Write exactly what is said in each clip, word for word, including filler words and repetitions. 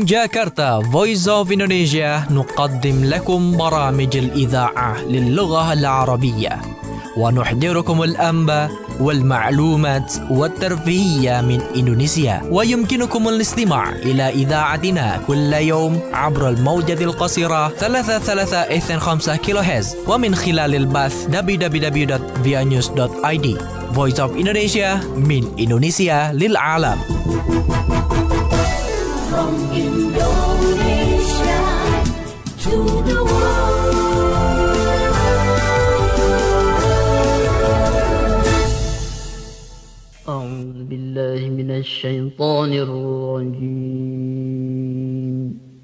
من جاكرتا Voice of Indonesia نقدم لكم برامج الإذاعة للغة العربية ونحضركم الأنباء والمعلومات والترفيهية من إندونيسيا. ويمكنكم الاستماع إلى إذاعتنا كل يوم عبر الموجة القصيرة ثلاثة ثلاثة اثنين خمسة كيلو هرتز ومن خلال البث دبليو دبليو دبليو دوت via news دوت i d. Voice of Indonesia من إندونيسيا للعالم. From Indonesia to the world. أعوذ بالله من الشيطان الرجيم.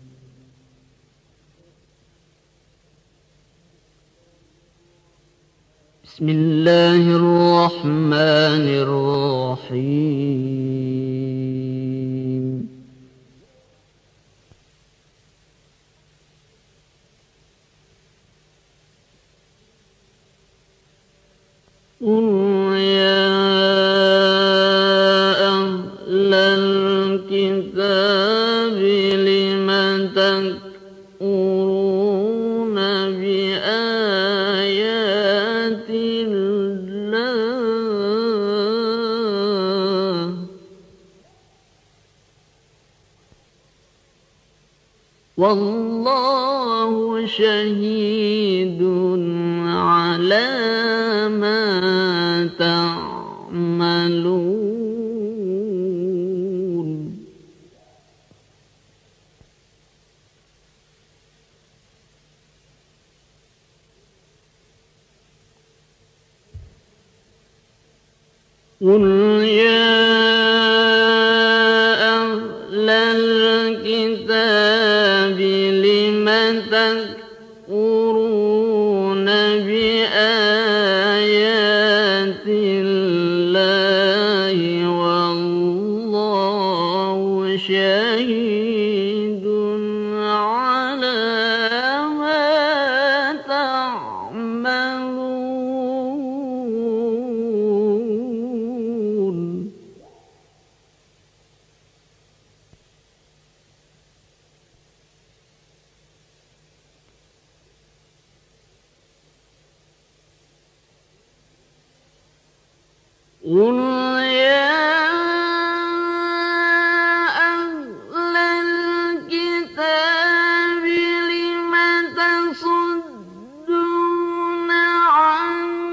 بسم الله الرحمن الرحيم. قل يا أهل الكتاب لم تكفرون بآيات الله والله شهيد على ما تعملون. قل يا أهل الكتاب لم تكفرون بآيات الله والله شهيد على ما تعملون. قل يا أهل الكتاب لم تصدون عن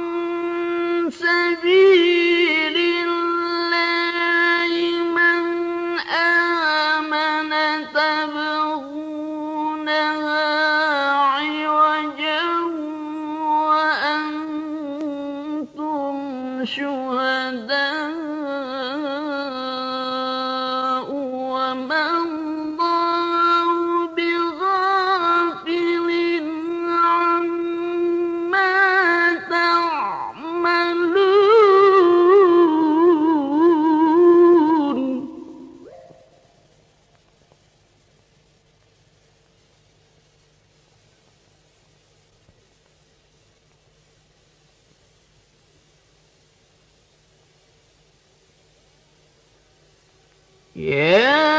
سبيل الله من آمن تبغونها عوجا وأنتم شهداء وما الله بغافل عما تعملون. يا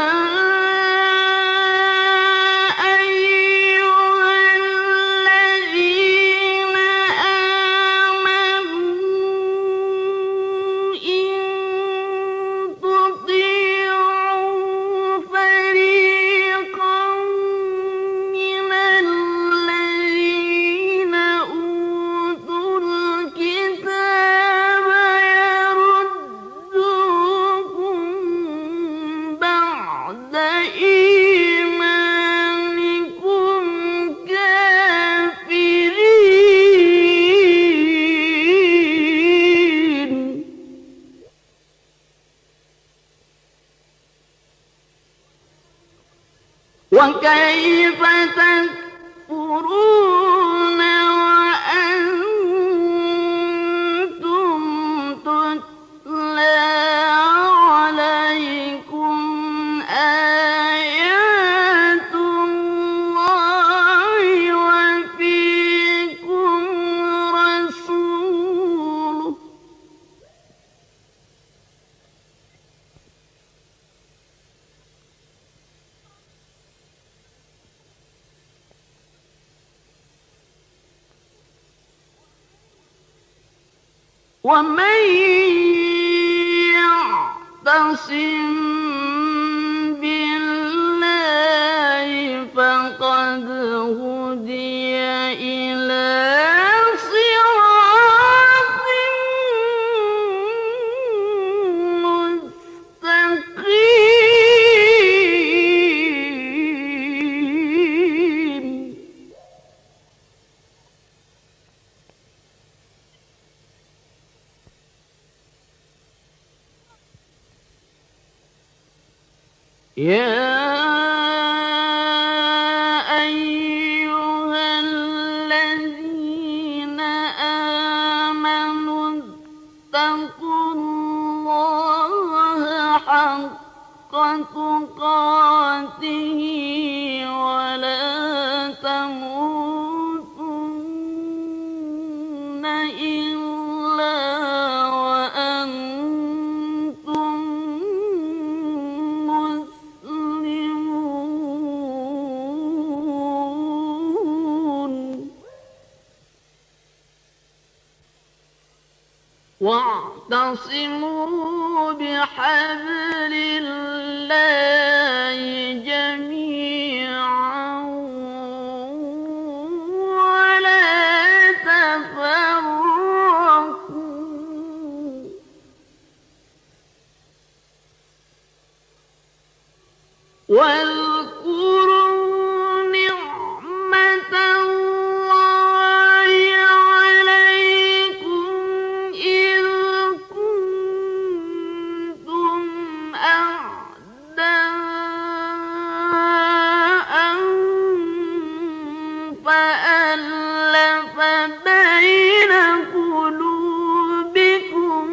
أيها الذين آمنوا إن تطيعوا فريقا من الذين أوتوا الكتاب يردوكم بعد ومن يعتصم بالله فقد هدي إلى صراط مستقيم. يا أيها الذين آمنوا اتقوا الله حق تقاته ولا تموتن إلا وأنتم مسلمون. واعتصموا بحبل الله جميعا ولا تفرقوا. واذكروا نعمة الله عليكم إذ كنتم أعداء فألف بين قلوبكم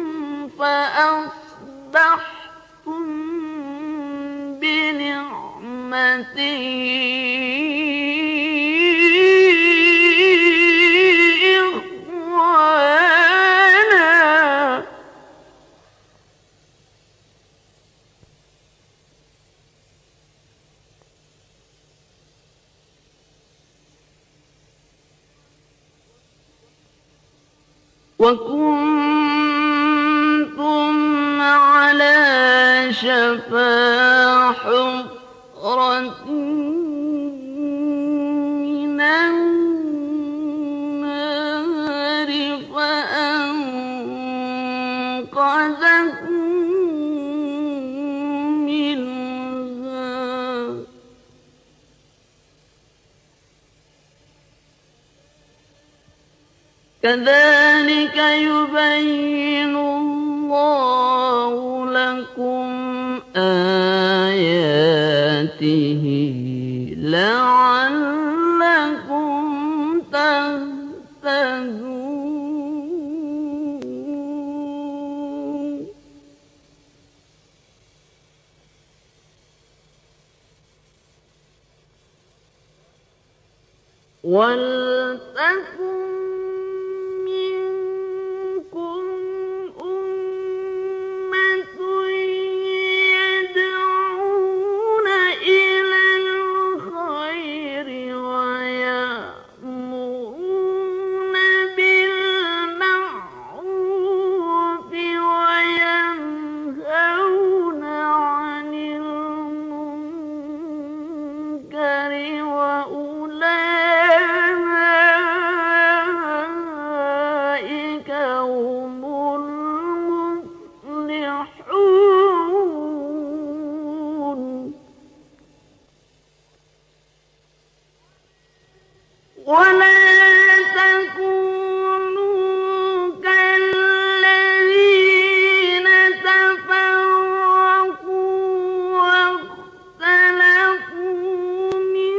فأصبحتم بنعمته إخوانا. وكنتم على شفا حفرة من النار فأنقذكم منها. كذلك يبين الله لكم آياته لعلكم تهتدون. ولتكن منكم أمة يدعون إلى الخير ويأمرون بالمعروف وينهون عن المنكر وأولئك هم المفلحون. ولا تكونوا كالذين تفرقوا واختلفوا من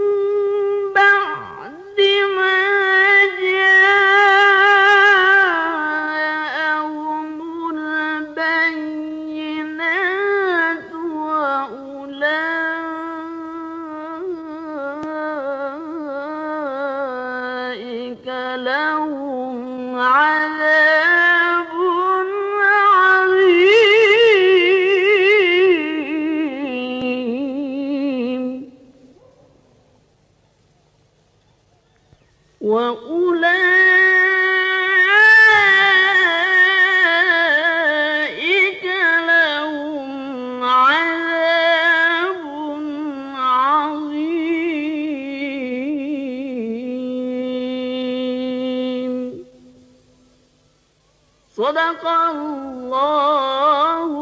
بعد ما جاءهم البينات وأولئك لهم عذاب عظيم. وأولئك صدق الله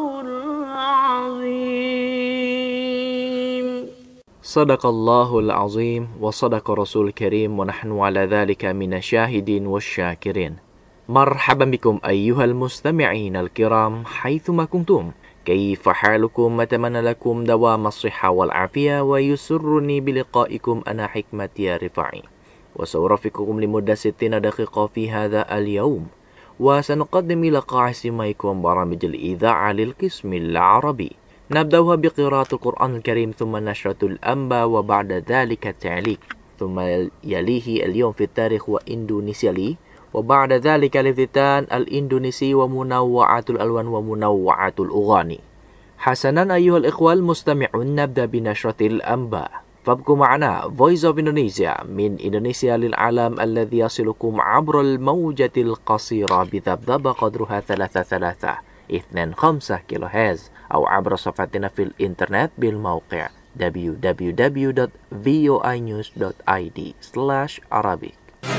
العظيم. صدق الله العظيم وصدق رسول الكريم ونحن على ذلك من الشاهدين والشاكرين. مرحبا بكم أيها المستمعين الكرام حيثما كنتم. كيف حالكم؟ أتمنى لكم دوام الصحة والعافية، ويسرني بلقائكم أنا حكمة يا رفاعي، وسأرافقكم لمدة ستين دقيقة في هذا اليوم، وسنقدم إلى قاع سماعكم برامج الإذاعة للقسم العربي. نبدأها بقراءة القرآن الكريم، ثم نشرة الأنباء، وبعد ذلك التعليق، ثم يليه اليوم في التاريخ وإندونيسيا لي، وبعد ذلك الافتتان الإندونيسي ومنوعات الألوان ومنوعات الأغاني. حسنا أيها الإخوة المستمعون، نبدأ بنشرة الأنباء، فابقوا معنا Voice of Indonesia من إندونيسيا للعالم الذي يصلكم عبر الموجة القصيرة بذبذبة قدرها ثلاثة ثلاثة اثنين خمسة كيلو هرتز، أو عبر صفحتنا في الإنترنت بالموقع دبليو دبليو دبليو دوت فوي نيوز دوت آي دي سلاش عربي.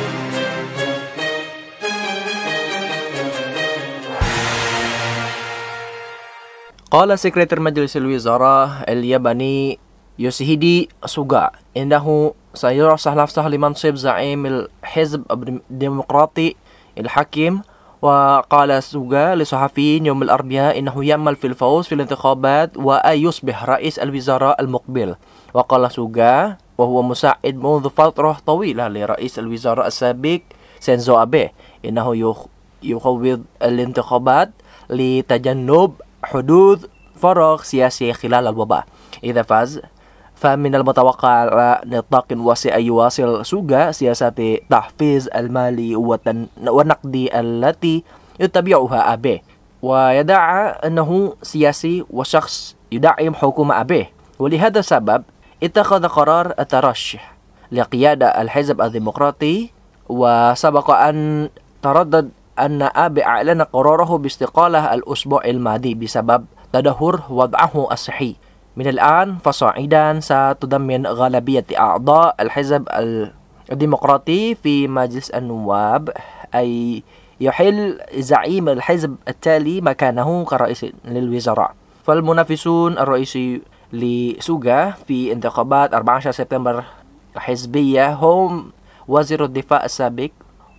قال سكرتير مجلس الوزراء الياباني يوشيهيدي سوغا إنه سيرشح نفسه لمنصب زعيم الحزب الديمقراطي الحاكم. وقال سوغا لصحفيين يوم الأربعاء إنه يأمل في الفوز في الانتخابات وأن يصبح رئيس الوزراء المقبل. وقال سوغا وهو مساعد منذ فترة طويلة لرئيس الوزراء السابق شينزو أبي إنه يخوض الانتخابات لتجنب حدوث فراغ سياسي خلال الوباء. إذا فاز فمن المتوقع على نطاق واسع يواصل سوغا سياسات تحفيز المالي والنقدي التي يتبعها أبي، ويدعي أنه سياسي وشخص يدعم حكومة أبي، ولهذا السبب اتخذ قرار الترشح لقيادة الحزب الديمقراطي. وسبق أن تردد أن أبي أعلن قراره باستقالة الأسبوع الماضي بسبب تدهور وضعه الصحي. من الآن فصاعدا ستضمن غالبية أعضاء الحزب الديمقراطي في مجلس النواب أي يحل زعيم الحزب التالي مكانه كرئيس للوزراء. فالمنافسون الرئيسي لسوغا في انتخابات أربعة عشر سبتمبر الحزبية هم وزير الدفاع السابق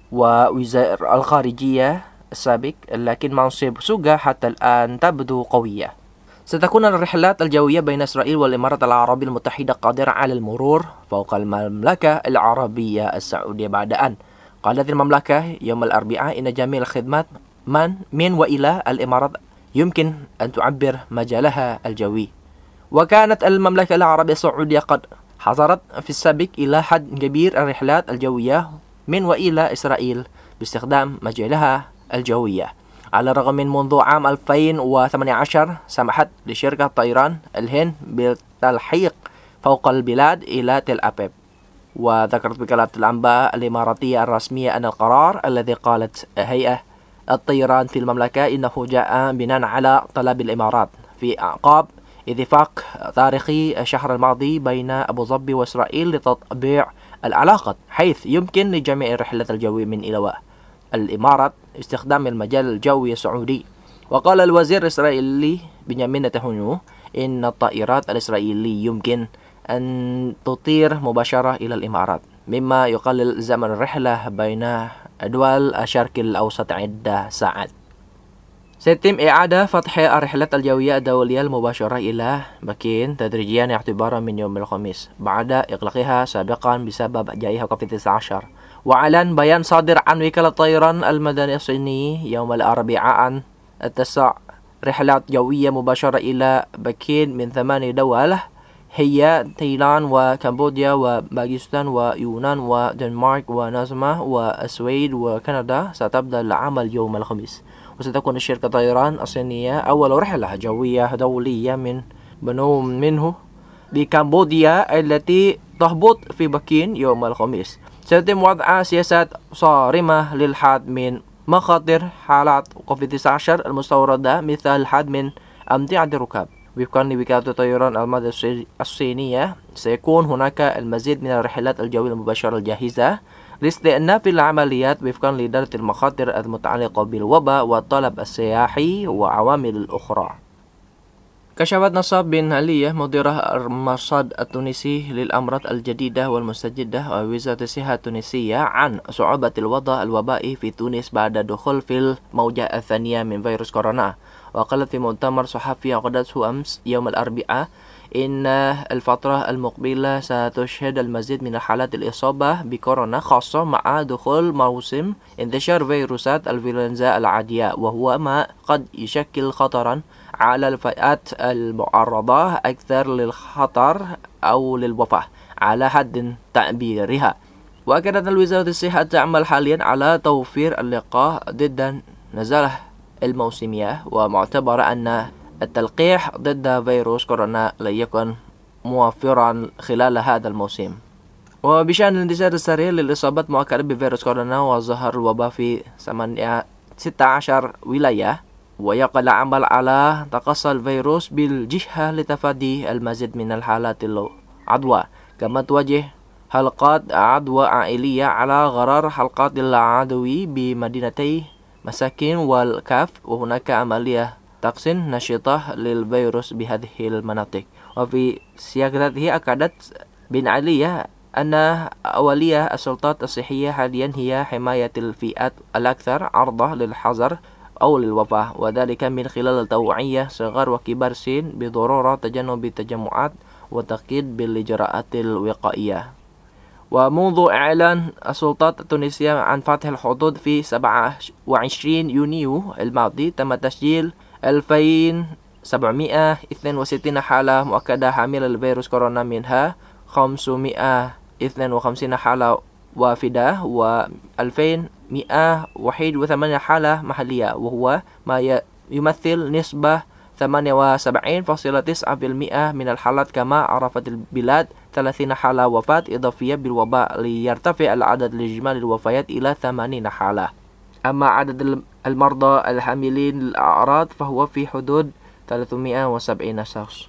ووزير الخارجية السابق، لكن منصب سوغا حتى الآن تبدو قوية. ستكون الرحلات الجوية بين إسرائيل والإمارات العربية المتحدة قادرة على المرور فوق المملكة العربية السعودية، بعد أن قالت المملكة يوم الأربعاء إن جميع الخدمات من من وإلى الإمارات يمكن أن تعبر مجالها الجوي. وكانت المملكة العربية السعودية قد حظرت في السابق إلى حد كبير الرحلات الجوية من وإلى إسرائيل باستخدام مجالها الجوية، على الرغم من منذ عام ألفين وثمانية عشر سمحت لشركة طيران الهند بالتلحيق فوق البلاد إلى تل أبيب. وذكرت وكالة الأنباء الإماراتية الرسمية أن القرار الذي قالت هيئة الطيران في المملكة إنه جاء بناء على طلب الإمارات في أعقاب اتفاق تاريخي الشهر الماضي بين أبو ظبي وإسرائيل لتطبيع العلاقة، حيث يمكن لجميع الرحلات الجوية من إلى الإمارات استخدام المجال الجوي السعودي. وقال الوزير الإسرائيلي بنيامين نتنياهو إن الطائرات الإسرائيلية يمكن أن تطير مباشرة إلى الإمارات، مما يقلل زمن الرحلة بين دول الشرق الأوسط عدة ساعات. سيتم إعادة فتح الرحلات الجوية الدولية المباشرة إلى بكين تدريجيا اعتبارا من يوم الخميس بعد إغلاقها سابقا بسبب جائحة كوفيد تسعة عشر. وأعلن بيان صادر عن وكالة الطيران المدني الصيني يوم الأربعاء أن اتساع رحلات جوية مباشرة إلى بكين من ثماني دول هي تايلاند وكمبوديا وباكستان ويونان ودنمارك ونازما والسويد وكندا ستبدأ العمل يوم الخميس. وستكون شركة طيران الصينية أول رحلة جوية دولية من بنو منه بكمبوديا التي تهبط في بكين يوم الخميس. سيتم وضع سياسات صارمة للحد من مخاطر حالات كوفيد تسعة عشر المستوردة مثل الحد من أمتعة الركاب. وفقا لوكالة الطيران المدنية الصينية سيكون هناك المزيد من الرحلات الجوية المباشرة الجاهزة لاستئناف العمليات وفقا لإدارة المخاطر المتعلقة بالوباء والطلب السياحي وعوامل أخرى. كشفت نصاب بن علية مديرة المرصد التونسي للأمراض الجديدة والمستجدة ووزارة الصحة التونسية عن صعوبة الوضع الوبائي في تونس بعد دخول في الموجة الثانية من فيروس كورونا. وقالت في مؤتمر صحفي عقدته أمس يوم الأربعاء إن الفترة المقبلة ستشهد المزيد من حالات الإصابة بكورونا، خاصة مع دخول موسم انتشار فيروسات الإنفلونزا العادية، وهو ما قد يشكل خطرا على الفئات المعرضة أكثر للخطر أو للوفاة على حد تعبيرها. وأكدت وزارة الصحة تعمل حاليا على توفير اللقاح ضد النزلة الموسمية، ومعتبر أن التلقيح ضد فيروس كورونا لا يكون موفرا خلال هذا الموسم. وبشأن الانتشار السريع للإصابات مؤكدة بفيروس كورونا وظهر الوباء في ستة عشر ولاية، ويقع العمل على تقصي الفيروس بالجهة لتفادي المزيد من الحالات العدوى، كما تواجه حلقات عدوى عائلية على غرار حلقات العدوى بمدينتي مساكين والكاف، وهناك عملية تقسيم نشطة للفيروس بهذه المناطق. وفي سياقته أكدت بن علية أن أولية السلطات الصحية حاليا هي حماية الفئات الأكثر عرضة للحظر أو للوفاة، وذلك من خلال التوعية صغار وكبار السن بضرورة تجنب التجمعات والتأكيد بالإجراءات الوقائية. ومنذ إعلان السلطات التونسية عن فتح الحدود في سبعة وعشرين يونيو الماضي، تم تسجيل ألفين وسبعمائة واثنين وستين حالة مؤكدة حاملة لفيروس كورونا، منها خمسمائة واثنين وخمسين حالة وافدة و2181 وواحد وثمانين حالة محلية، وهو ما يمثل نسبة ثمانية وسبعين فاصلة تسعة بالمئة من الحالات. كما عرفت البلاد ثلاثين حالة وفاة إضافية بالوباء ليرتفع العدد الإجمالي الوفيات إلى ثمانين حالة. أما عدد المرضى الحاملين للأعراض فهو في حدود ثلاثمائة وسبعين شخص.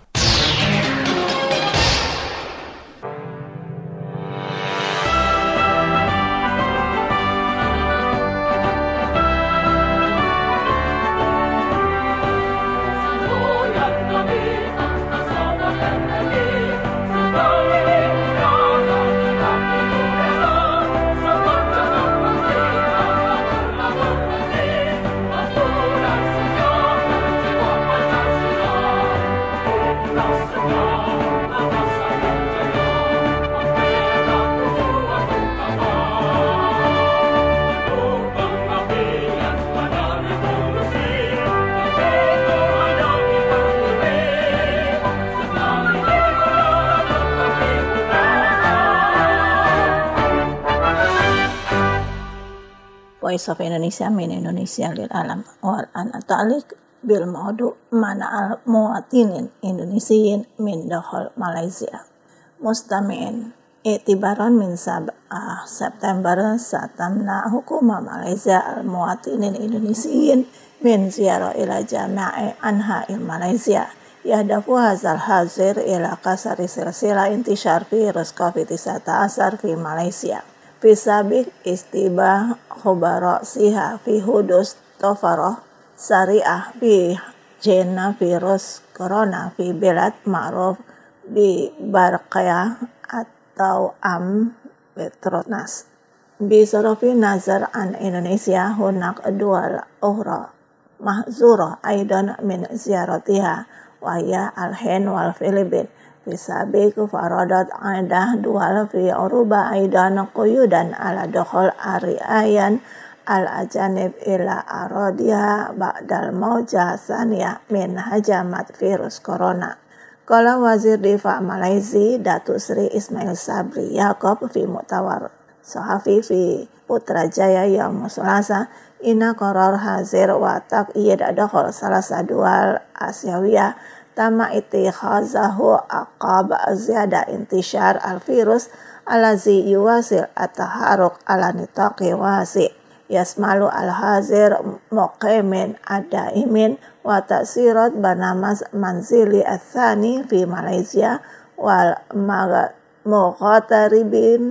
Voice of Indonesia من Indonesia للعالم. والآن أتعلق بالموضوع منع المواطنين الإندونيسيين من دخول ماليزيا. مستمعين، اعتبارا من سبعة سبتمبر ستمنع حكومة ماليزيا المواطنين الإندونيسيين من زيارة إلى جميع أنحاء ماليزيا. يهدف هذا الحظر إلى كسر سلسلة انتشار فيروس كوفيد تسعة عشر في ماليزيا. في سابق استباح خبراء صحة في حدوث طفرة سريعة بجينا فيروس كورونا في بلاد معروف ببرقية atau أم بتروناس. بصرف النظر عن إندونيسيا، هناك دول أخرى محظورة أيضا من زيارتها، وهي الهند والفلبين. في سابق فرضت عدة دول في أوروبا أيضا قيودا على دخول الرعايا الأجانب إلى أراضيها بعد الموجة الثانية من هجمة فيروس كورونا. قال وزير دفاع ماليزيا داتو سري إسماعيل صبري يعقوب في مؤتمر صحفي في Putrajaya يوم الثلاثاء إن قرار حظر وتقييد دخول ثلاث دول آسيوية تم اتخاذه عقب زيادة انتشار الفيروس الذي يواصل التحرك على نطاق واسع، يشمل الحظر مقيم الدائمين وتأثيرات برنامج منزلي الثاني في ماليزيا والمغتربين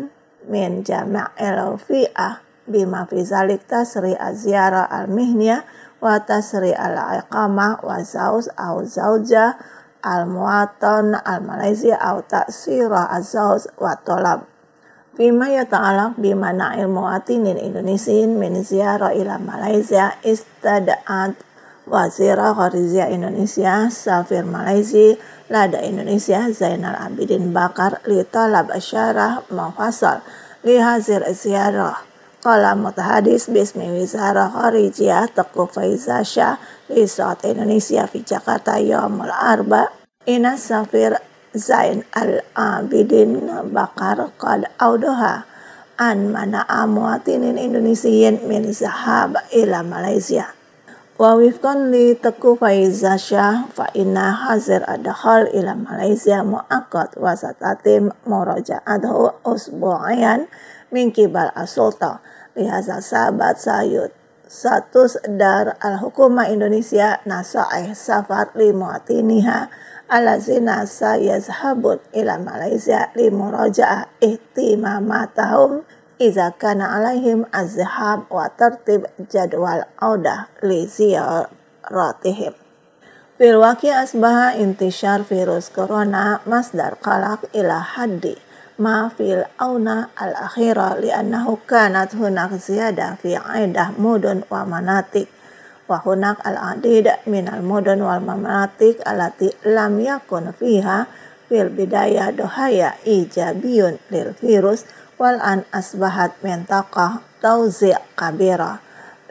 min jama'il fi'ah bima fi zalik tasri az-ziyarah al-mihniyah wa tasri al-iqamah wa zawj au zawjah al-muwatan al-Malaysia au ta'sirah az-zawj wa talab. Fima yata'alaq bimana'il muwatinin Indonesiin min ziyarah ila Malaysia istada'at Wazira Kharijah Indonesia Safir Malaysia lada Indonesia Zainal Abidin Bakar li talab asyarah mafasal li hazir ziyarah. Qala mutahadis bismi Wizara Kharijiyah Teguh Faiza Shah li Saat Indonesia fi Jakarta Yaumul Arba ina Safir Zain Al-Abidin Bakar qad audoha an mana'a muwatinin Indonesiyin min zahab ila Malaysia. Wa wifqan li Teguh Faiza Shah fa inna hazir adkhal ila Malaysia muakkad wa satatim muraja'atuhu usbu'ayan min kibal as-sultan li hadza sabat sayud status dar al-hukumah Indonesia nasa'ih safar li muwatiniha alazina sayazhabun ila Malaysia li muraja'ah ihtimamatahum iza kana alaihim az-zahab wa tertib jadwal audah li ziyaratihim. Fil waqi asbaha intishar virus corona masdar qalaq ila haddi ma fil auna al-akhira li'annahu kanat hunak ziyadah fi aidah mudun wa manatik wa hunak al-adid min al-mudun wal manatik alati lam yakun fiha fil bidayah dohaya ijabiyun lil virus wal an asbahat mentaqah tauzi' kabira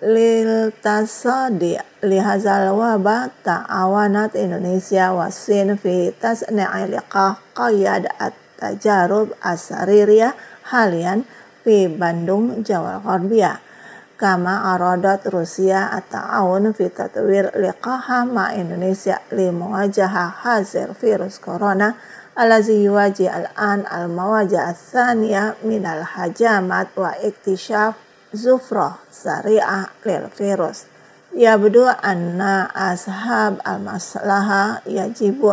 lil tasadi li hazal wabah ta'awanat Indonesia wasin fi tasni'i liqah qayyad at-tajarub as-saririyah halian fi Bandung Jawa Gharbiyah kama aradat Rusia at-ta'awun fi tatwir liqaha ma Indonesia li muwajahah hazir virus corona alazi yuwaji al-an al-mawajah al-thaniya minal hajamat wa iktishaf zufrah sari'ah lil virus. Yabdu anna ashab al-maslaha yajibu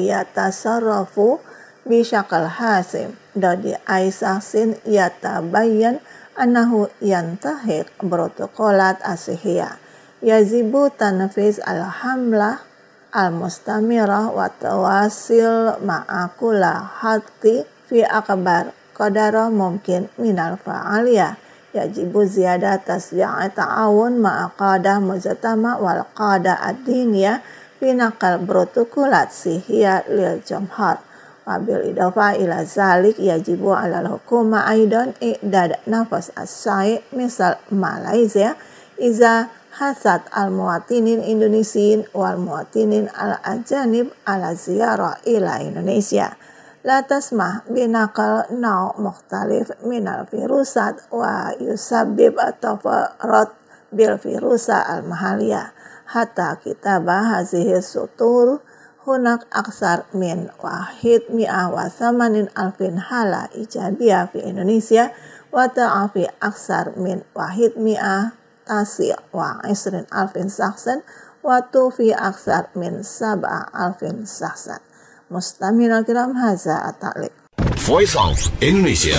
ayatasarrafu bisyakal hasim dadi aisaksin yatabayyan annahu yantahiq protokolat asihiyah yajibu tanfiz al-hamlah al-mustamirah wa tawasil ma'akula hati fi akbar qadara mungkin minal fa'aliyah yajibu ziyadah tasya'i ta'awun ma'aqadah mujtama wal qadah ad-diniyah fi naqal protokolat sihiyah lil jamhar wa bil idafa ila zalik yajibu alal hukuma aidan i'dad nafas as-sa'i misal Malaysia iza hasad al-muwatinin Indonesiin wal muwatinin al-ajanib ala ziyarah ila Indonesia. La tasmah binaqal naw mukhtalif minal virusat wa yusabbib tafarat bil virusa al-mahaliyah. Hatta kitabah hazihi sutur hunak aksar min wahid mi'ah wa thamanin alfin hala ijabiyah fi Indonesia wa ta'afi aksar min wahid mi'ah tasir wa isrin alfin saksan wa tufi aksar min sab'a alfin saksan. Mustamin al-kiram haza at-ta'liq. Voice of Indonesia.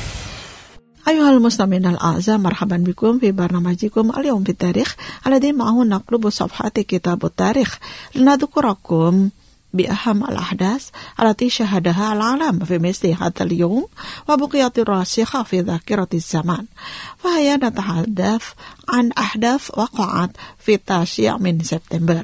Ayuhal mustamin al-a'za marhaban bikum fi barnamajikum al-yawm fi tarikh alladhi ma'ahu naqlubu safhati kitabut tarikh linadhkurakum بأهم الأحداث التي شهدها العالم في مثل هذا اليوم وبقيت راسخة في ذاكرة الزمان. فهيا نتحدث عن أحداث وقعت في التاسع من سبتمبر.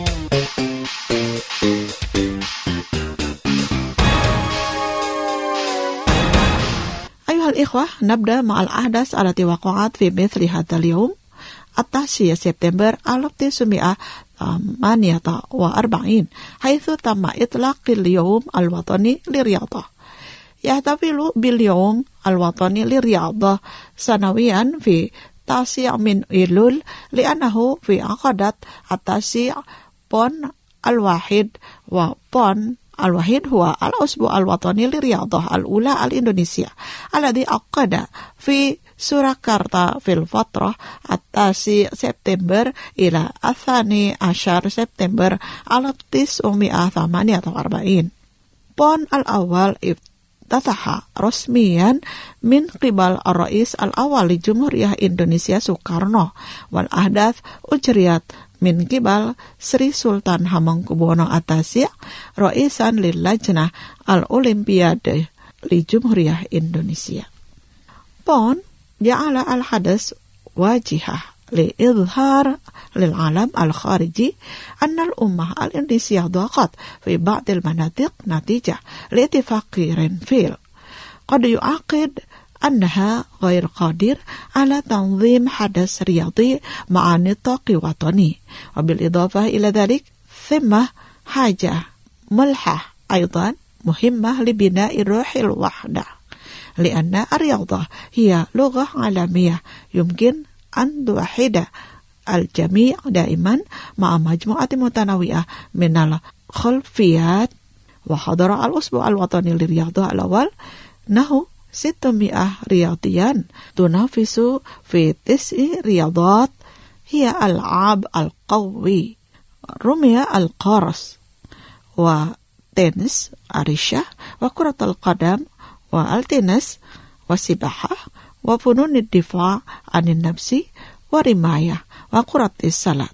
أيها الإخوة، نبدأ مع الأحداث التي وقعت في مثل هذا اليوم التاسع سبتمبر ألف وتسعمائة ثمانية وأربعين حيث تم إطلاق اليوم الوطني للرياضة. يحتفل باليوم الوطني للرياضة سنويا في التاسع من أيلول لأنه في عقدة التاسع بون الواحد وبون الواحد هو الأسبوع الوطني للرياضة الأولى الإندونيسية الذي عقد في سوراكرتا في الفترة التاسع سبتمبر إلى الثاني عشر سبتمبر ألف وتسعمائة ثمانية وأربعين. بون الأول افتتح رسميا من قبل الرئيس الأول لجمهورية إندونيسيا سوكارنو، والأحداث أجريت من قبل سري سلطان همengkubuwono التاسع رئيسا للجنة الأولمبياد لجمهورية إندونيسيا. بون جعل الحدث واجهة لإظهار للعالم الخارجي أن الأمة الإندونيسية ضاقت في بعض المناطق نتيجة لاتفاق رينفيل، قد يعقد أنها غير قادر على تنظيم حدث رياضي مع نطاق وطني. وبالإضافة إلى ذلك ثم حاجة ملحة أيضا مهمة لبناء روح الوحدة، لأن الرياضة هي لغة عالمية يمكن أن توحد الجميع دائما مع مجموعة متنوعة من الخلفيات. وحضر الأسبوع الوطني للرياضة الأول نحو ستمائة رياضيا تنافس في تسع رياضات هي ألعاب القوي، رمي القرص، وتنس الريشة، وكرة القدم، والتنس، والسباحة، وفنون الدفاع عن النفس، ورماية، وكرة السلة.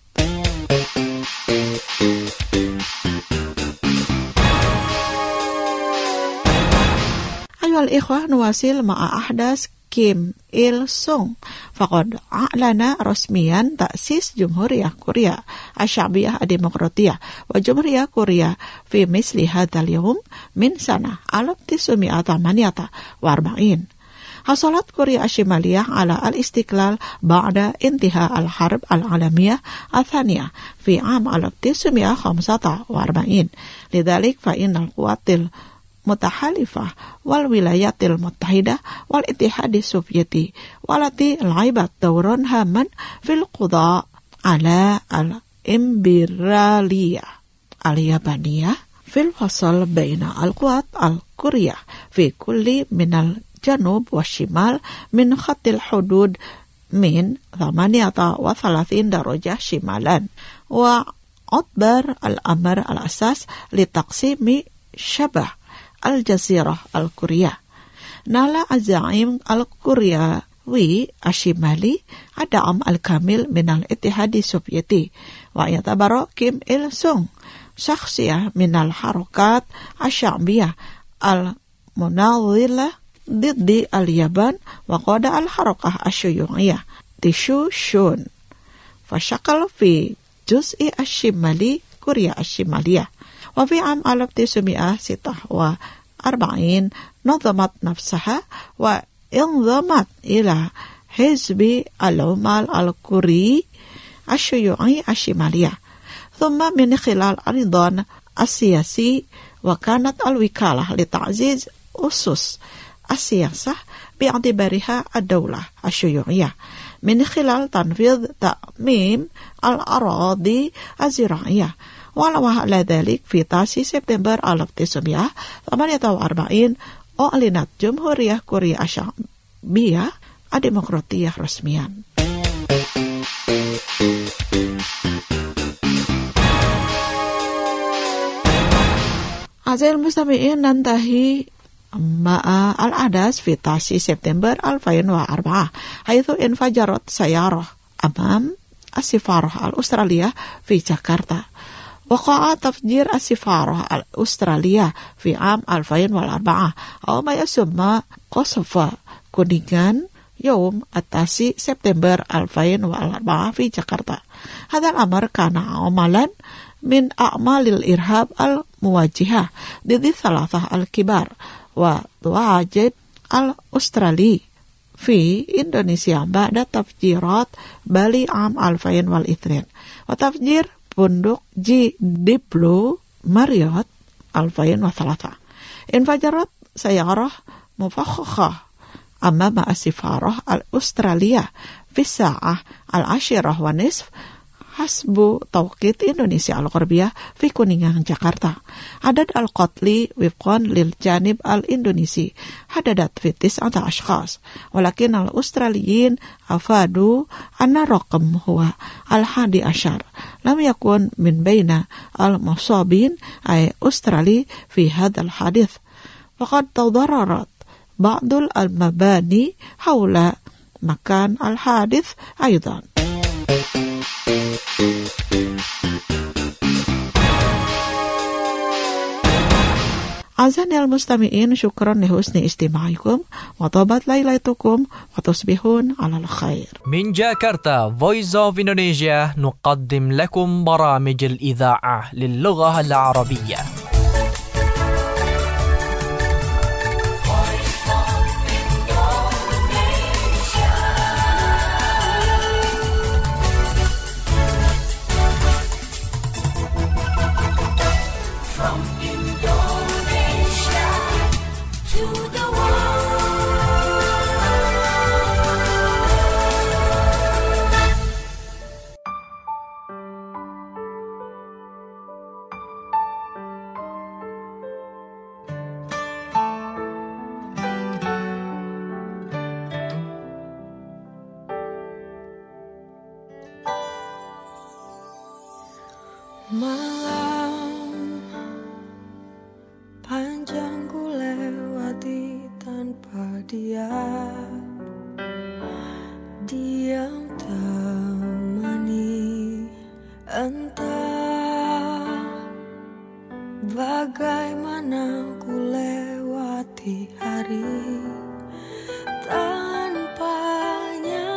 أيها الإخوة، نواصل مع أحداث كيم إل سونغ، فقد أعلن رسميا تأسيس جمهورية كوريا الشعبية الديمقراطية وجمهورية كوريا في مثل هذا اليوم من سنة ألف وتسعمائة وثمانية وأربعين. حصلت كوريا الشمالية على الاستقلال بعد انتهاء الحرب العالمية الثانية في عام ألف وتسعمائة وخمسة وأربعين. لذلك فإن القوات المتحالفة والولايات المتحدة والاتحاد السوفيتي والتي لعبت دورا هاما في القضاء على الإمبريالية اليابانية في الفصل بين القوات الكورية في كل من الجنوب والشمال من خط الحدود من ثمانية وثلاثين درجة شمالا، وأعتبر الأمر الأساس لتقسيم شبه الجزيرة الكورية. نال الزعيم الكورياوي الشمالي الدعم الكامل من الاتحاد السوفيتي، ويعتبر كيم إل سونغ شخصية من الحركات الشعبية المناضلة ضد اليابان، وقاد الحركة الشيوعية تيشو شون، فشكل في جزء الشمالي كوريا الشمالية. وفي عام ألف وتسعمائة وستة وأربعين نظمت نفسها وانضمت إلى حزب العمال الكوري الشيوعي الشمالية، ثم من خلال النضال السياسي وكانت الوكالة لتعزيز أسس السياسة باعتبارها الدولة الشيوعية من خلال تنفيذ تأميم الأراضي الزراعية. ولو على ذلك في تاسع سبتمبر ألف وتسعمائة وثمانية وأربعين أعلنت جمهورية كوريا الشعبية الديمقراطية رسميا. أعزائي المستمعين، ننتهي مع الأحداث في تاسع سبتمبر ألفين وأربعة حيث انفجرت سيارة أمام السفارة الأسترالية في جاكرتا. وقع تفجير السفارة الأسترالية في عام ألفين وأربعة أو ما يسمى قصف كونيغان يوم التاسع سبتمبر ألفين وأربعة في جاكرتا. هذا الأمر كان عملا من أعمال الإرهاب الموجهة ضد الثلاثة الكبار والواجب الأسترالي في إندونيسيا بعد تفجيرات بالي عام ألفين واثنين وتفجير بندق جي ديبلو ماريوت ألفين وثلاثة. انفجرت سيارة مفخخة أمام السفارة الأسترالية في الساعة العاشرة والنصف حسب توقيت إندونيسيا الغربية في كونينغان جاكرتا. عدد القتلى وفقا للجانب الإندونيسي حددت في تسعة أشخاص، ولكن الأستراليين أفادوا أن الرقم هو الحادي عشر. لم يكن من بين المصابين أي أسترالي في هذا الحادث. فقد تضررت بعض المباني حول مكان الحادث أيضا. أعزائي المستمعين، شكرا لحسن استماعكم وطابت ليلتكم وتصبحون على الخير. من جاكرتا Voice of Indonesia نقدم لكم برامج الإذاعة للغة العربية. Malam panjang ku lewati tanpa dia, diam temani. Entah bagaimana ku lewati hari tanpanya.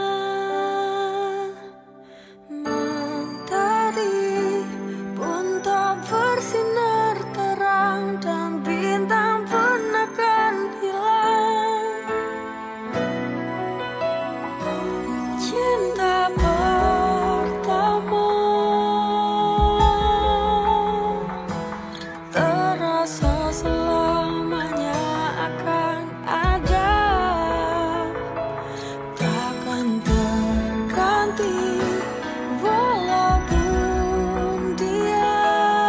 Mentari pun tak bersinar terang dan bintang pun akan hilang. Cinta pertama terasa selamanya akan ada, takkan terganti walaupun dia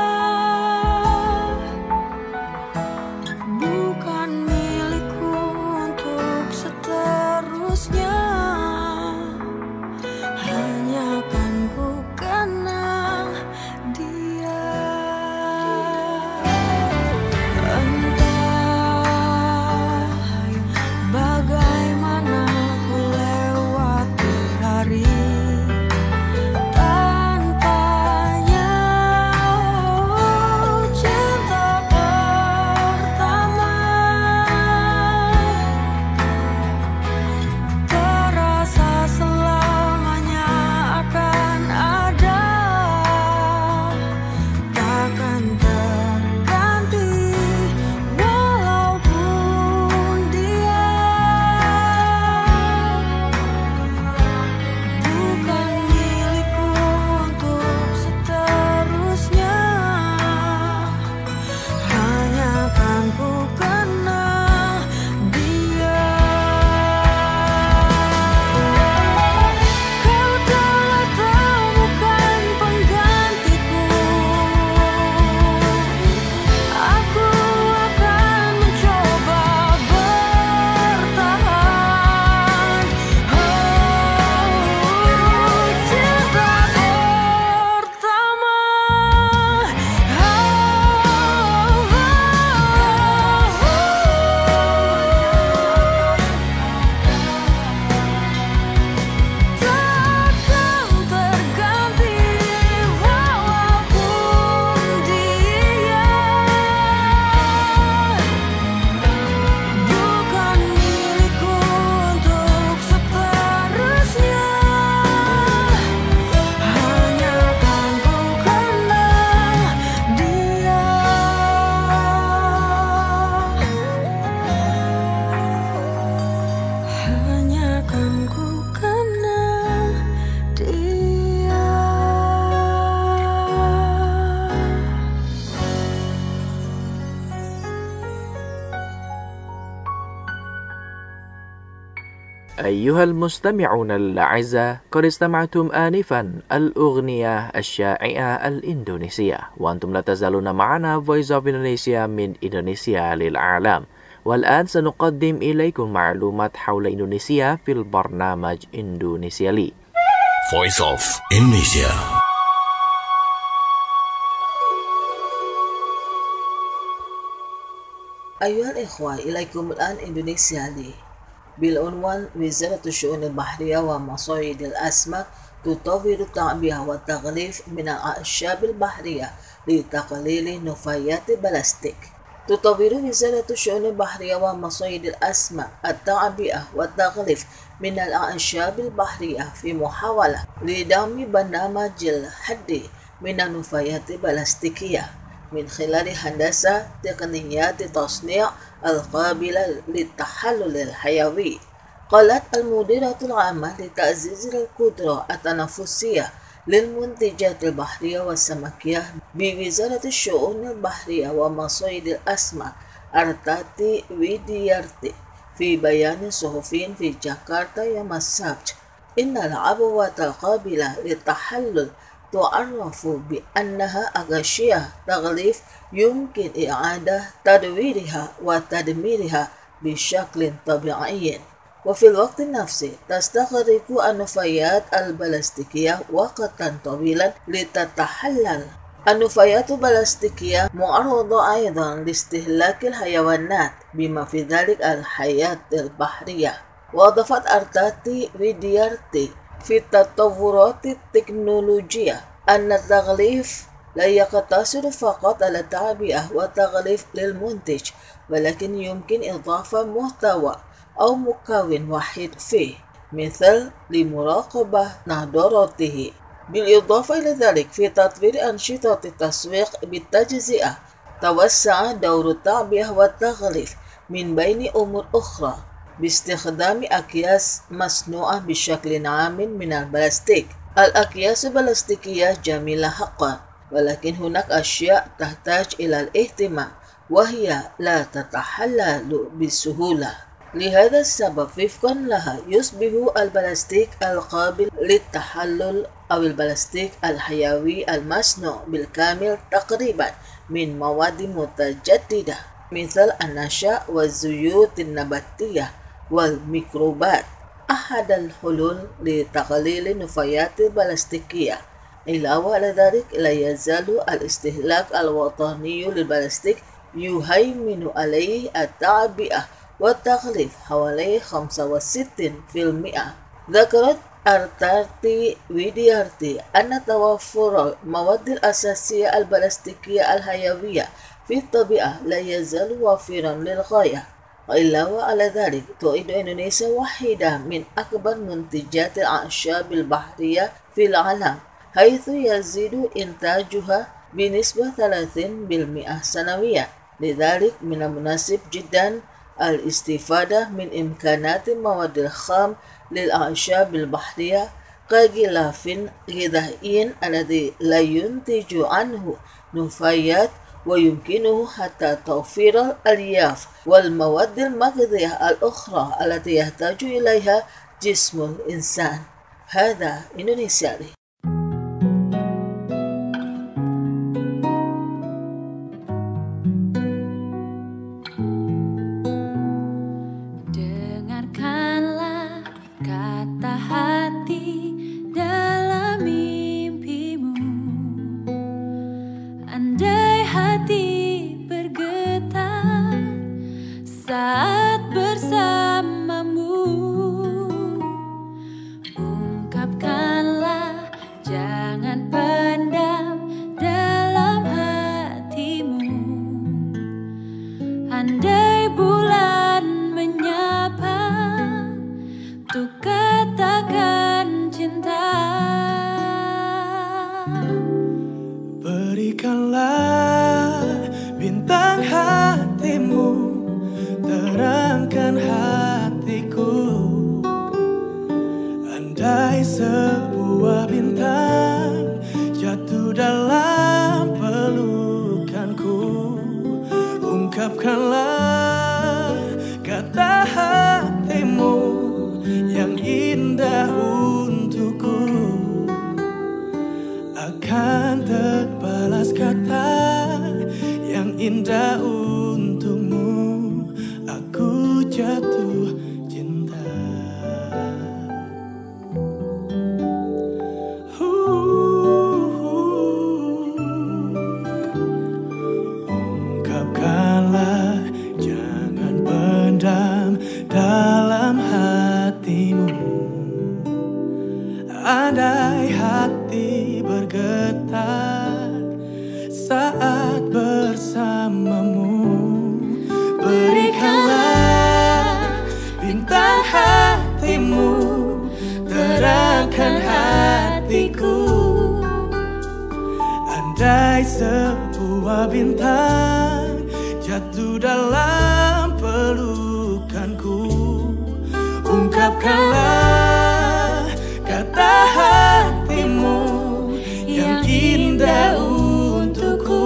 bukan milikku untuk seterusnya. Hanya kan ku kenang dia. Entah bagaimana ku lewati hari tanpanya. Oh, cinta pertama terasa selamanya akan ada, takkan terganti walaupun dia bukan milikku untuk seterusnya. Hanya kan ku kenang dia. Kau telah temukan penggantiku. Aku akan mencoba bertahan. Oh, cinta pertama. Takkan terganti walaupun dia bukan milikku untuk seterusnya. Hanya kan ku kenang dia. Hanya kan ku kenang dia. أيها المستمعون الأعزاء، قد استمعتم آنفا الأغنية الشائعة الإندونيسية، وأنتم لا تزالون معنا Voice of Indonesia من إندونيسيا للعالم. والآن سنقدم إليكم معلومات حول إندونيسيا في البرنامج إندونيسيا لي. Voice of Indonesia. أيها الإخوة، إليكم الآن إندونيسيا لي بالعنوان وزارة الشؤون البحرية ومصايد الأسماك تطور التعبئة والتغليف من الأعشاب البحرية لتقليل نفايات البلاستيك. تطور وزارة الشؤون البحرية ومصايد الأسماك التعبئة والتغليف من الأعشاب البحرية في محاولة لدعم برنامج الحد من النفايات البلاستيكية من خلال هندسة تقنيات تصنيع القابلة للتحلل الحيوي. قالت المديرة العامة لتعزيز القدرة التنافسية للمنتجات البحرية والسمكية بوزارة الشؤون البحرية ومصايد الأسماك أرتاتي ويديارتي في بيان صحفي في جاكرتا يوم السبت إن العبوات القابلة للتحلل تعرف بأنها أغشية تغليف يمكن إعادة تدويرها وتدميرها بشكل طبيعي، وفي الوقت نفسه تستغرق النفايات البلاستيكية وقتا طويلا لتتحلل. النفايات البلاستيكية معرضة أيضا لاستهلاك الحيوانات بما في ذلك الحياة البحرية. وأضافت أرتاتي ويديارتي في التطورات التكنولوجية أن التغليف لا يقتصر فقط على التعبئة والتغليف للمنتج، ولكن يمكن إضافة محتوى أو مكون واحد فيه مثل لمراقبة نضاراته. بالإضافة إلى ذلك في تطوير أنشطة التسويق بالتجزئة توسع دور التعبئة والتغليف من بين أمور أخرى باستخدام أكياس مصنوعة بشكل عام من البلاستيك. الأكياس البلاستيكية جميلة حقا، ولكن هناك أشياء تحتاج إلى الاهتمام وهي لا تتحلل بسهولة. لهذا السبب وفقا لها يصبح البلاستيك القابل للتحلل أو البلاستيك الحيوي المصنوع بالكامل تقريبا من مواد متجددة مثل النشا والزيوت النباتية والميكروبات أحد الحلول لتقليل النفايات البلاستيكية. علاوة على ذلك لا يزال الاستهلاك الوطني للبلاستيك يهيمن عليه التعبئة والتغليف حوالي خمسة وستين بالمئة. ذكرت أرتاتي ويديارتي أن توفر المواد الأساسية البلاستيكية الحيوية في الطبيعة لا يزال وافرا للغاية. علاوة على ذلك تعد إندونيسيا واحدة من أكبر منتجات الأعشاب البحرية في العالم، حيث يزيد إنتاجها بنسبة ثلاثين بالمئة سنويا. لذلك من المناسب جدا الاستفادة من إمكانات المواد الخام للأعشاب البحرية كغلاف غذائي الذي لا ينتج عنه نفايات، ويمكنه حتى توفير الألياف والمواد المغذية الأخرى التي يحتاج إليها جسم الإنسان. هذا إندونيسيا لي. Dengarkanlah kata hati dalam mimpimu. Andai hati bergetar saat bersamamu, ungkapkanlah, jangan pendam dalam hatimu. Andai bulan menyapa, tuh katakan cinta. Berikanlah bintang hatimu, terangkan hatiku. Andai sebuah bintang jatuh dalam pelukanku, ungkapkanlah kata hatimu yang indah untukku. Akan terbalas kata yang indah untukmu. Aku jatuh cinta. Ungkapkanlah, Andai hati bergetar saat bersamamu, berikanlah bintang hatimu, terangkan hatiku. Andai sebuah bintang jatuh dalam pelukanku, ungkapkanlah kata hatimu yang indah untukku.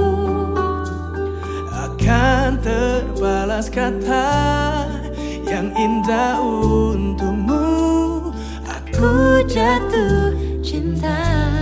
Akan terbalas kata yang indah untukmu. Aku jatuh cinta.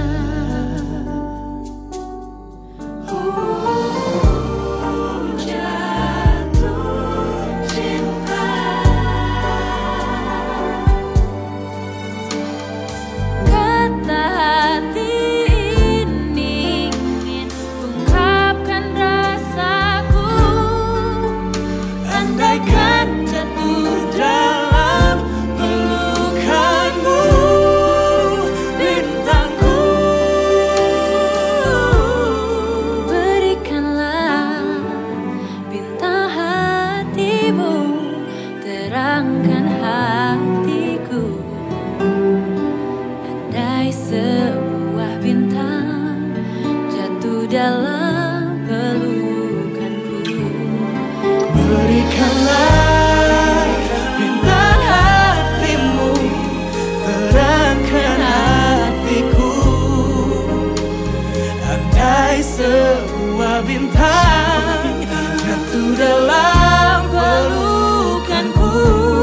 Sebuah bintang jatuh dalam pelukanku,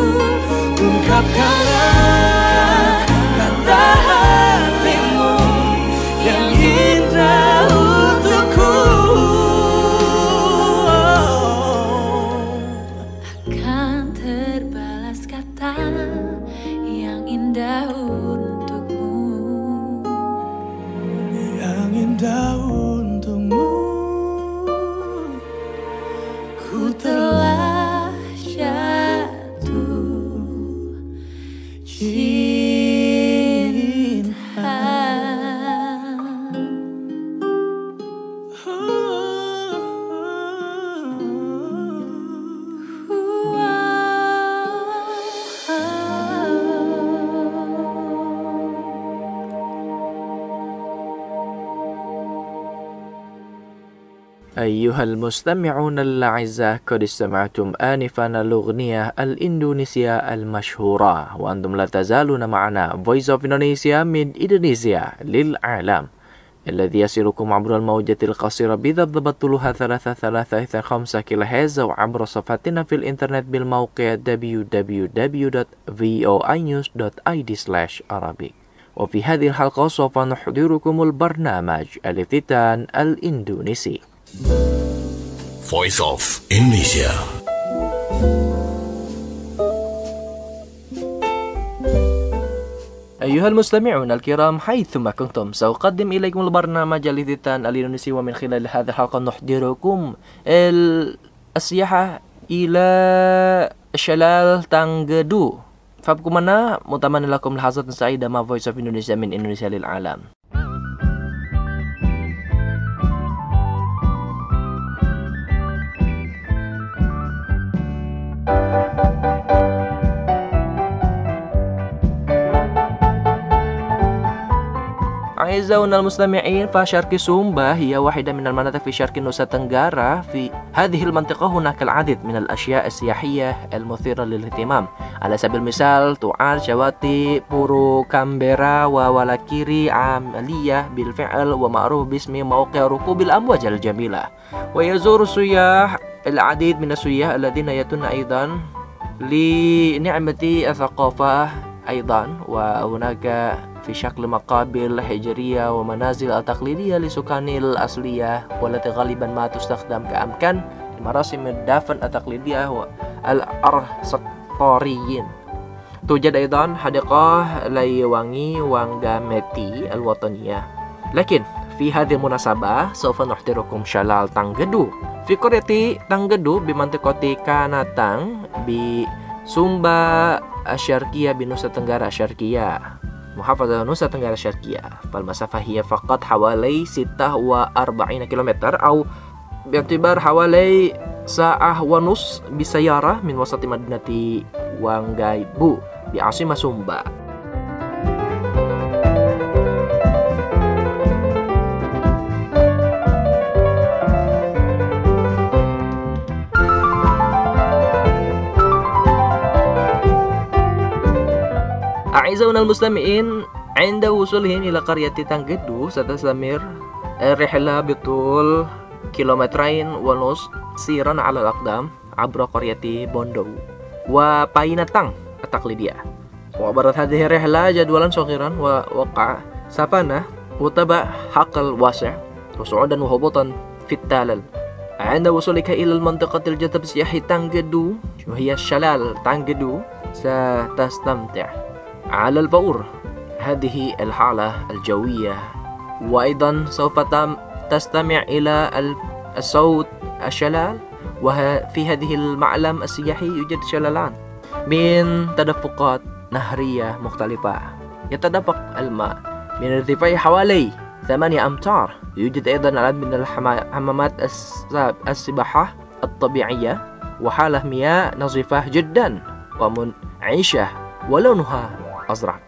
ungkapkanlah kata hatimu yang indah untukku. Akan terbalas kata yang indah untukmu, yang indah untukmu. Ku telah jatuh cinta. أيها المستمعون الأعزاء قد استمعتم آنفا الأغنية الإندونيسية المشهورة وأنتم لا تزالون معنا Voice of Indonesia من إندونيسيا للعالم الذي يصلكم عبر الموجة القصيرة بضبط طولها ثلاثة ثلاثة خمسة كيلو هرتز وعبر صفحتنا في الإنترنت بالموقع دبليو دبليو دبليو دوت فوي نيوز دوت آي دي سلاش عربي. وفي هذه الحلقة سوف نحضركم البرنامج الافتتان الإندونيسي Voice of Indonesia. أيها المستمعون الكرام حيثما كنتم سأقدم إليكم البرنامج الافتتان الإندونيسي ومن خلال هذه الحلقة نحضركم السياحة إلى شلال تانغدو. فابكم أنا متمنى لكم لحظات سعيدة مع Voice of Indonesia من إندونيسيا للعالم. أعزائنا المستمعين، فشرق سومبا هي واحدة من المناطق في شرق نوسا تنغارا. في هذه المنطقة هناك العديد من الأشياء السياحية المثيرة للاهتمام. على سبيل المثال تعد شواطئ بورو كامبرا وولاكيري عملية بالفعل ومعروف باسم موقع ركوب الأمواج الجميلة، ويزور السياح العديد من السياح الذين يأتون أيضا لنعمة الثقافة أيضا. وهناك في شكل مقابر حجرية ومنازل تقليدية لسكان الأصلية والتي غالبا ما تستخدم كأمكان لمراسم الدفن التقليدية والأرستقطاريين. توجد أيضا حديقة ليوانغي وانغاميتي الوطنية. لكن في هذه المناسبة سوف نحضركم شلال تانغدو في قرية تانغدو بمنطقة كاناتang بسومبا الشرقية بنوسا تنغارا الشرقية. محافظة نوسا تنغرا الشرقية، فالمسافة هي فقط حوالي ستة وأربعين كيلومتر أو باعتبار حوالي ساعة ونص بسيارة من وسط مدينة وانغايبو بعاصمة سومبا. أعزائنا المستمعين، عند وصولهم إلى قرية تانجدو ستستمر الرحلة بطول كيلومترين ونص سيرا على الأقدام عبر قرية بوندو وباينتانغ التقليدية. وعبرت هذه الرحلة جدولا صغيرا ووقع سافانا وتبع حقل واسع وصعودا وهبوطا في التلال. عند وصولك إلى المنطقة الجذب السياحي تانجدو وهي شلال تانجدو ستستمتع على الفور هذه الحالة الجوية، وأيضا سوف تستمع إلى الصوت الشلال. وفي هذه المعلم السياحي يوجد شلالان من تدفقات نهرية مختلفة يتدفق الماء من ارتفاع حوالي ثمانية أمتار. يوجد أيضا العديد من الحمامات السباحة الطبيعية وحالة مياه نظيفة جدا ومنعشة ولونها أزرق.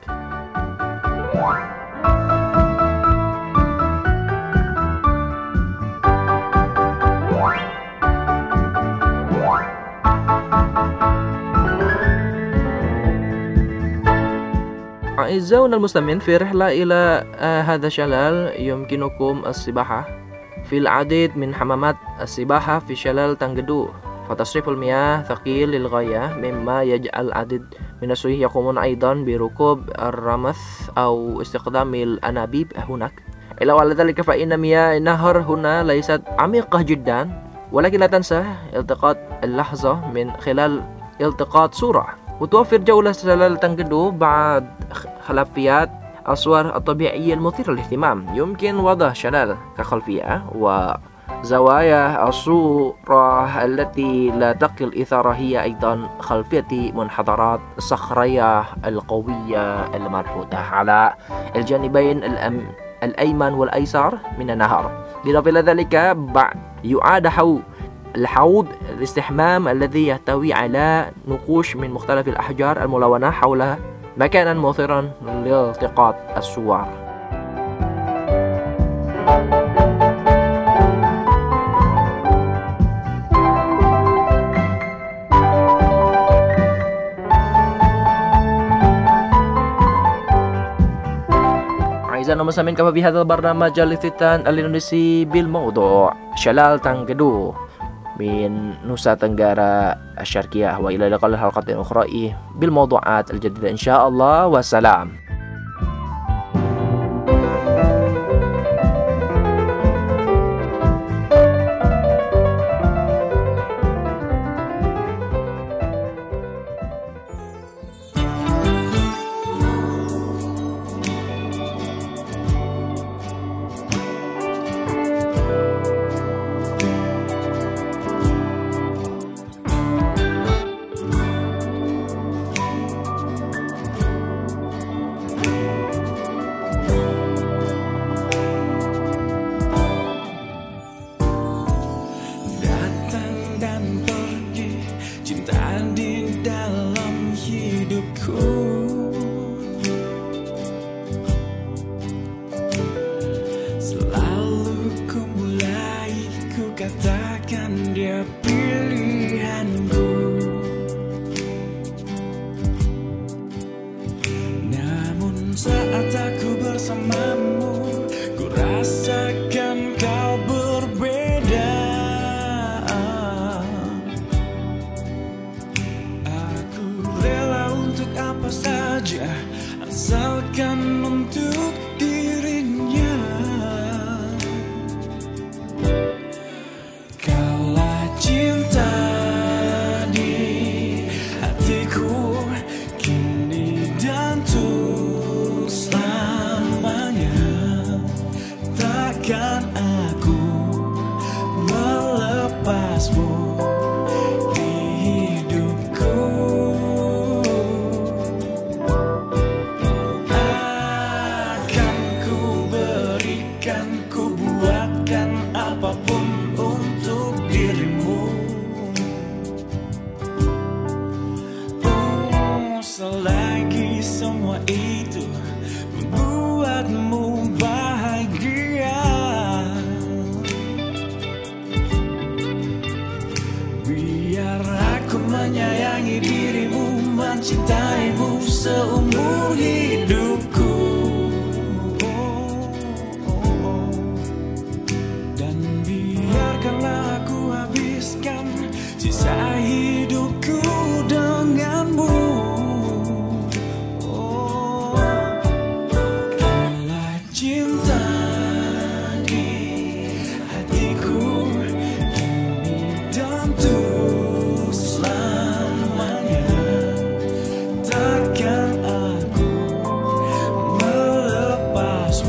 أعزائنا المستمعين، في رحلة إلى آه هذا الشلال يمكنكم السباحة في العديد من حمامات السباحة في شلال تانجدو، فتصريف المياه ثقيل للغاية مما يجعل العديد من السياح يقومون أيضا بركوب الرمث أو استخدام الأنابيب هناك. إلا وعلى ذلك فإن مياه النهر هنا ليست عميقة جدا، ولكن لا تنسى التقاط اللحظة من خلال التقاط صورة. وتوفر جولة شلال تانجدو بعد خلفيات الصور الطبيعية المثيرة للاهتمام. يمكن وضع شلال كخلفية وزوايا الصورة التي لا تقل الإثارة هي أيضا خلفية منحدرات الصخرية القوية المنحوتة على الجانبين الأم الأيمن والأيسر من النهر. بالإضافة إلى ذلك بعد يعاد حو الحوض الاستحمام الذي يحتوي على نقوش من مختلف الأحجار الملونة حوله مكانا مثيرا لالتقاط الصور. أعزائنا المستمعين، كما بهذا البرنامج الافتتان الإندونيسي بالموضوع شلال تانجدو من نوسا تنغرا الشرقية، وإلى لقاء الحلقات الأخرى بالموضوعات الجديدة إن شاء الله، والسلام.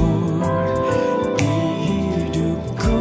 di hidupku.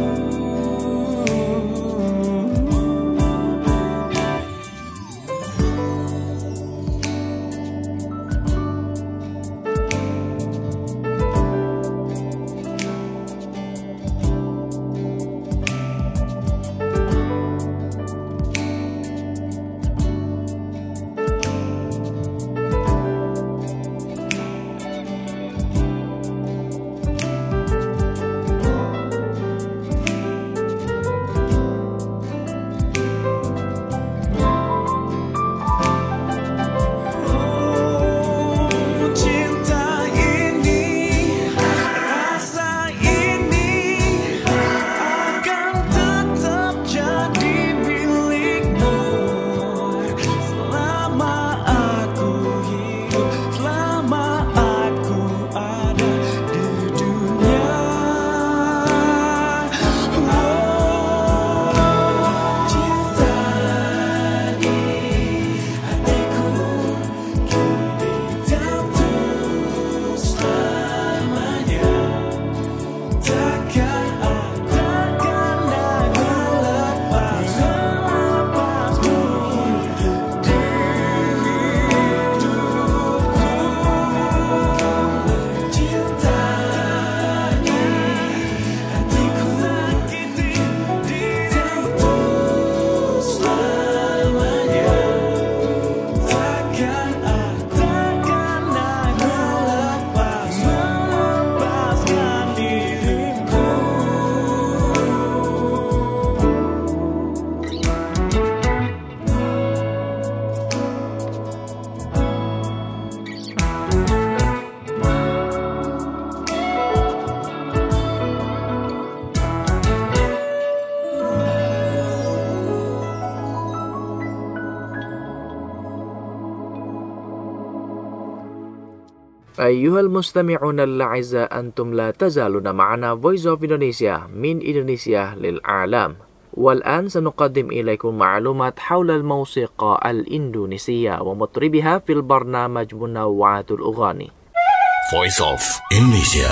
أيها المستمعون الأعزاء أنتم لا تزالون معنا Voice of Indonesia من إندونيسيا للعالم. والآن سنقدم إليكم معلومات حول الموسيقى الإندونيسية ومطربها في البرنامج منوعات الأغاني. Voice of Indonesia.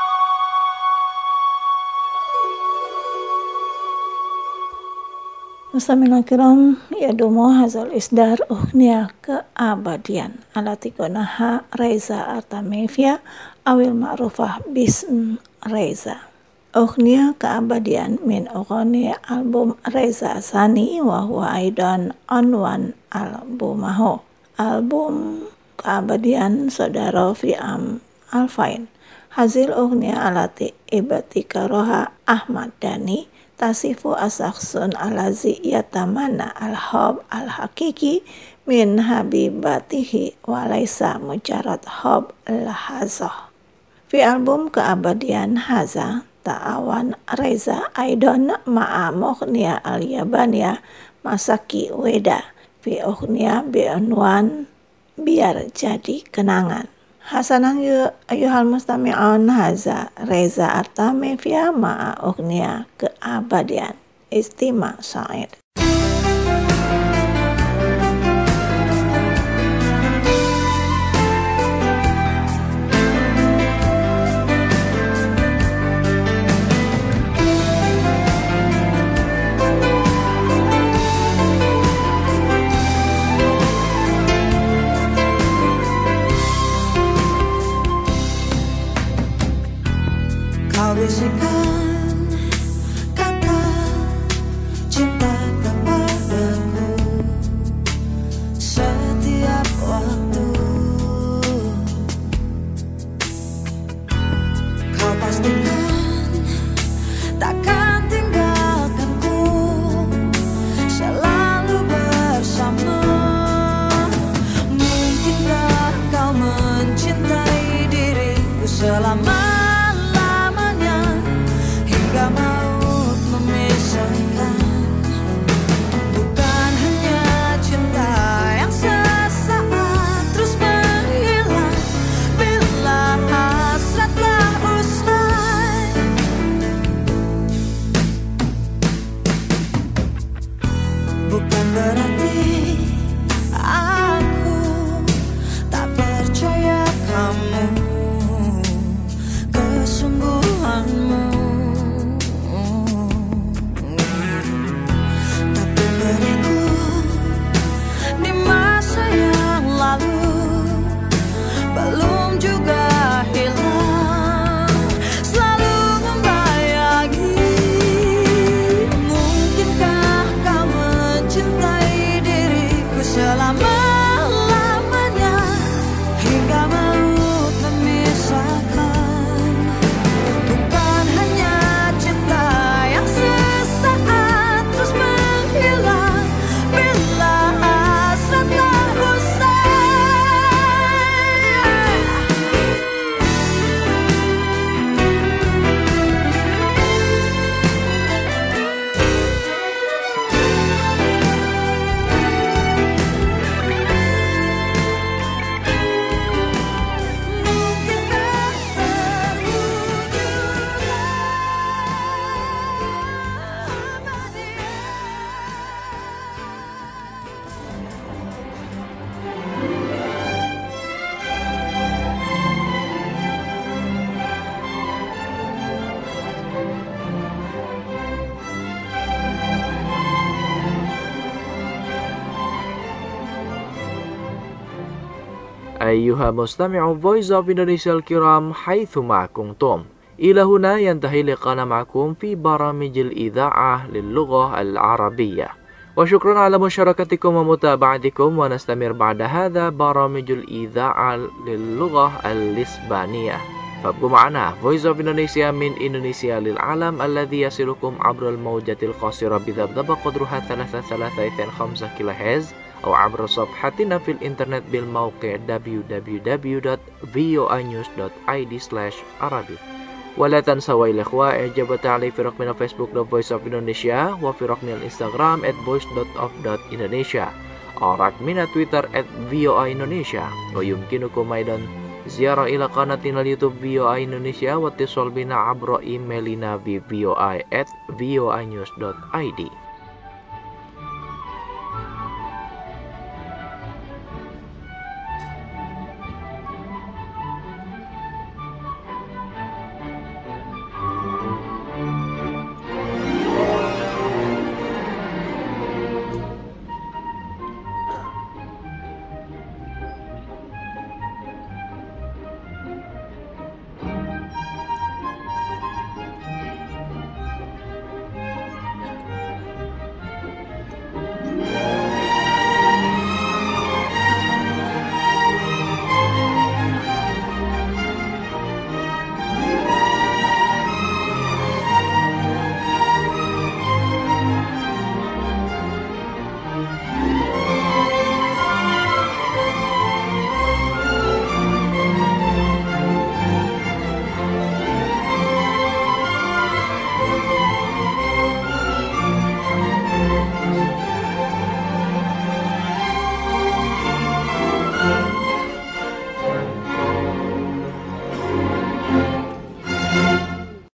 Mustamina kiram yadumu hazal isdar uhnia keabadian alati gonaha Reza Artamevia awil ma'rufah bism Reza. Uhnia keabadian min ughani album Reza Sani wa huwa aidan anwan albumaho. Album keabadian saudara fi am alfain. Hazil uhnia alati ibatika roha Ahmad Dhani tasifu asakhsun alazi yatamana al-hub al-hakiki min habibatihi walaysa mujarad hub al-hazah. Fi album keabadian haza ta'awan Reza Aidan ma'a mughniya al-Yabaniya Masaki Weda fi ughniya bi'unwan biar jadi kenangan. Hasanan yu ayuhal mustami'un haza Reza Artamevia ma'a ughniya keabadian. Istima Sa'id. Kau bisikan kata cinta kepadaku setiap waktu. Kau pastikan takkan tinggalkanku, selalu bersama. Mungkinkah kau mencintai diriku selama أيها مستمعو Voice of Indonesia الكرام حيثما كنتم، إلى هنا ينتهي لقاءنا معكم في برامج الإذاعة للغة العربية، وشكرا على مشاركتكم ومتابعتكم، ونستمر بعد هذا برامج الإذاعة للغة الإسبانية. فابقوا معنا Voice of Indonesia من إندونيسيا للعالم الذي يصلكم عبر الموجة القصيرة بذبذبة قدرها ثلاثة ثلاثة خمسة كيلو هرتز، أو عبر صفحتنا في الإنترنت بالموقع دبليو دبليو دبليو دوت فيو آي نيوز دوت آي دي سلاش عربي. ولا تنسوا يا الإخوة إعجاب وتعليق في رقمنا فيسبوك دوت فويس أوف إندونيسيا، وفي رقمنا الإنستغرام at voice dot of dot indonesia، أو رقمنا تويتر at فيو آي إندونيسيا. ويمكنكم أيضا زيارة إلى قناتنا اليوتيوب فيو آي إندونيسيا، واتصال بنا عبر إيميلنا ب فيو آي at فيو آي نيوز دوت آي دي.